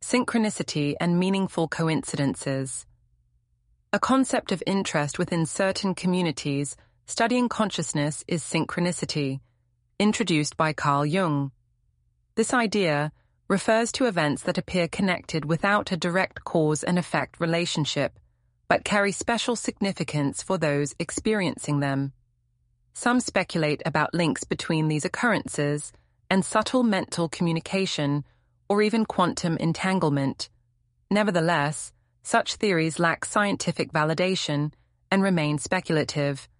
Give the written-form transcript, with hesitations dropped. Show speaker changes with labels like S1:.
S1: Synchronicity and meaningful coincidences. A concept of interest within certain communities studying consciousness is synchronicity, introduced by Carl Jung. This idea refers to events that appear connected without a direct cause and effect relationship, but carry special significance for those experiencing them. Some speculate about links between these occurrences and subtle mental communication or even quantum entanglement. Nevertheless, such theories lack scientific validation and remain speculative,